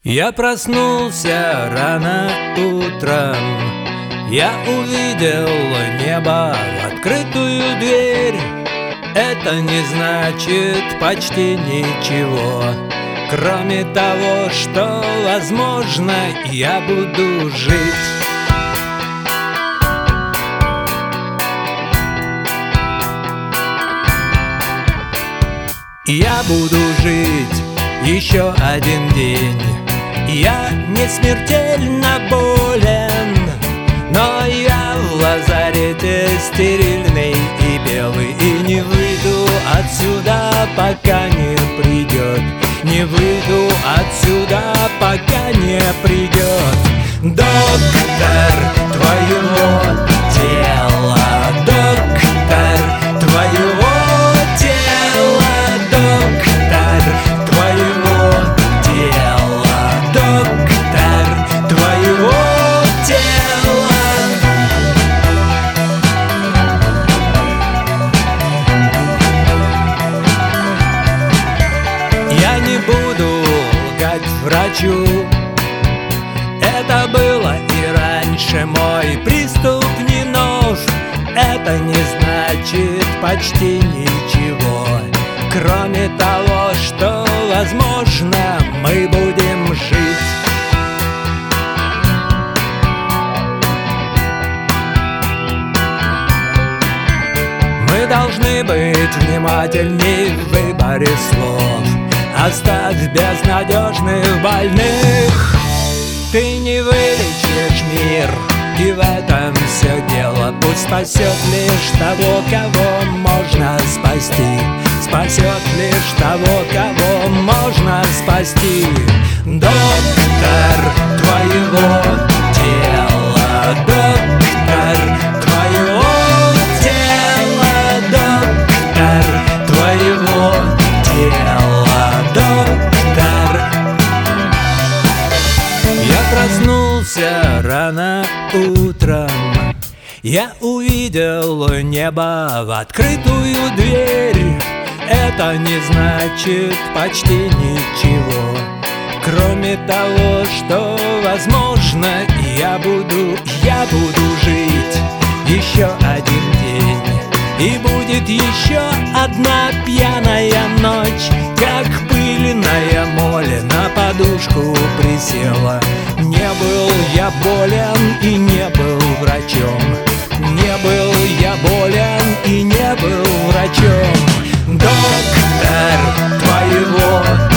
Я проснулся рано утром, я увидел небо в открытую дверь. Это не значит почти ничего, кроме того, что, возможно, я буду жить. Я буду жить еще один день. Я не смертельно болен, но я в лазарете стерильный и белый, и не выйду отсюда, пока не придет. Не выйду отсюда, пока не придет доктор твоего тела, доктор твоего тела, доктор твоего тела, доктор твоего тела. Я не буду лгать врачу, это было и раньше, мой приступ не нож. Это не значит почти ничего, кроме того, что, возможно, мы будем жить. Мы должны быть внимательней в выборе слов. Оставь безнадежных больных. Ты не вылечишь мир, и в этом все дело. Пусть спасет лишь того, кого можно спасти. Спасет лишь того, кого можно спасти. Доктор твоего тела, доктор твоего тела, доктор твоего тела, доктор. Я проснулся рано утром, я увидел небо в открытую дверь. Это не значит почти ничего, кроме того, что, возможно, я буду жить еще один день. И будет еще одна пьяная ночь, как пыльная моль на подушку присела. Не был я болен и не был врачом, не был я болен и не был врачом. Доктор твоего